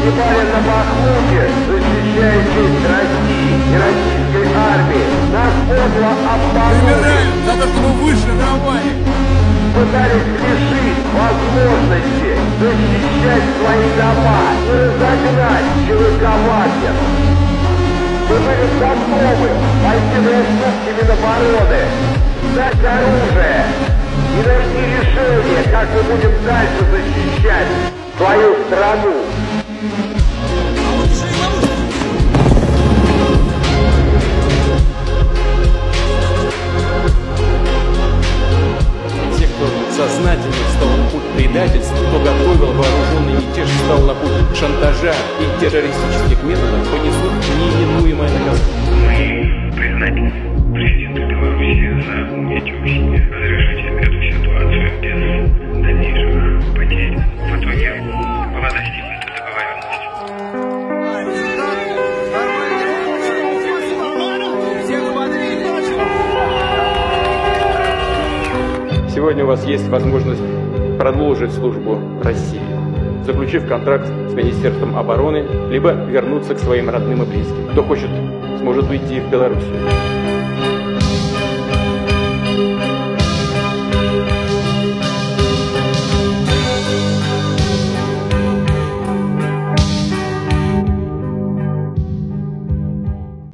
погибали на Бахмуте, защищая честь России и российской армии. Нас подло обманули. Выбираем, надо чтобы выше давали. Пытались лишить возможности защищать свои дома и разогнать ЧВК «Вагнер». Мы были готовы пойти на уступки Минобороны, дать оружие и найти решение, как мы будем дальше защищать свою страну. Те, кто сознательно встал на путь предательства, кто готовил вооруженный мятеж, встал на путь шантажа и террористических методов, понесут неименуемое наказание. Мы признательны президенту Беларуси за эти усилия разрешить эту ситуацию без дальнейших потерь. В итоге была достигнута договоренность. Сегодня у вас есть возможность продолжить службу России, заключив контракт с Министерством обороны, либо вернуться к своим родным и близким. Кто хочет, сможет уйти в Белоруссию.